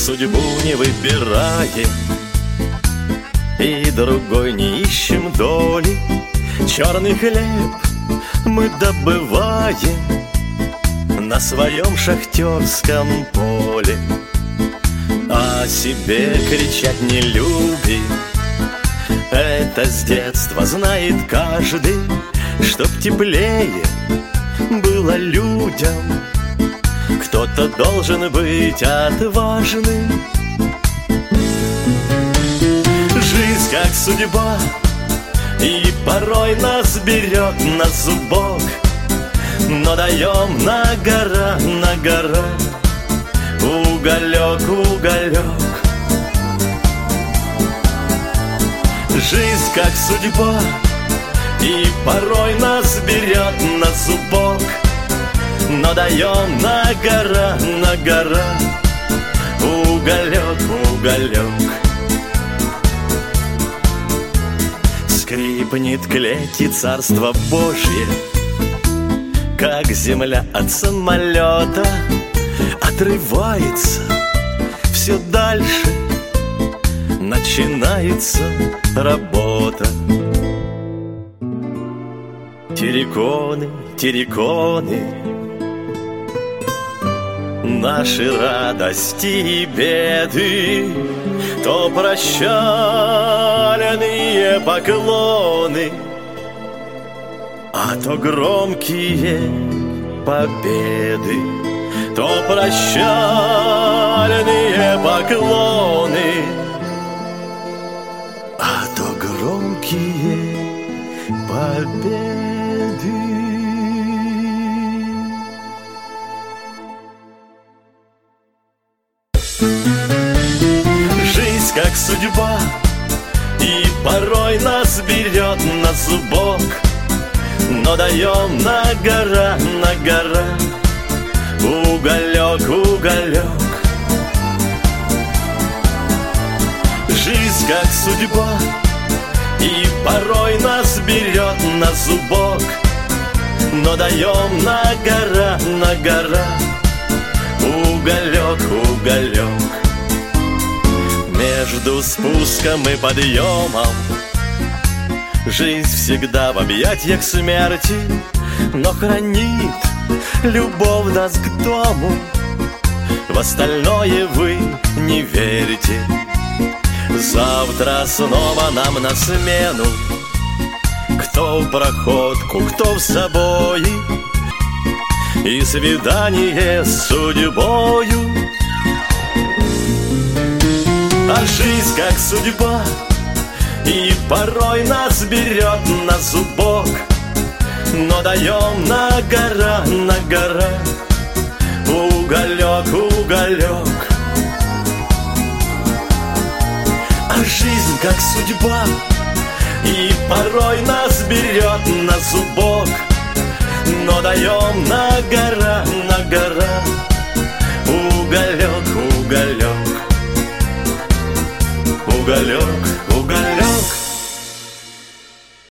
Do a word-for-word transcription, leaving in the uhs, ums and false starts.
судьбу не выбираем, и другой не ищем доли. Черный хлеб мы добываем на своем шахтерском поле. О себе кричать не любим, это с детства знает каждый. Чтоб теплее было людям, кто-то должен быть отважным. Жизнь как судьба, и порой нас берет на зубок, но даем на гора, на гора уголек, уголек. Жизнь как судьба, и порой нас берет на зубок, но даем на гора, на гора уголек, уголек. Скрипнет клеть и царство Божье, как земля от самолета отрывается все дальше, начинается работа. Терриконы, терриконы, наши радости и беды, то прощальные поклоны, а то громкие победы. То прощальные поклоны, а то громкие победы. Жизнь как судьба, и порой нас берет на зубок, но даем на гора, на гора уголек, уголек. Жизнь как судьба, и порой нас берет на зубок, но даем на гора, на гора уголек, уголек. Между спуском и подъемом жизнь всегда в объятиях смерти, но хранит любовь нас к дому. В остальное вы не верьте. Завтра снова нам на смену, кто в проходку, кто в собой, и свидание с судьбою. А жизнь как судьба, и порой нас берет на зубок, но даем на гора, на гора уголек, уголек. А жизнь как судьба, и порой нас берет на зубок, но даем на гора,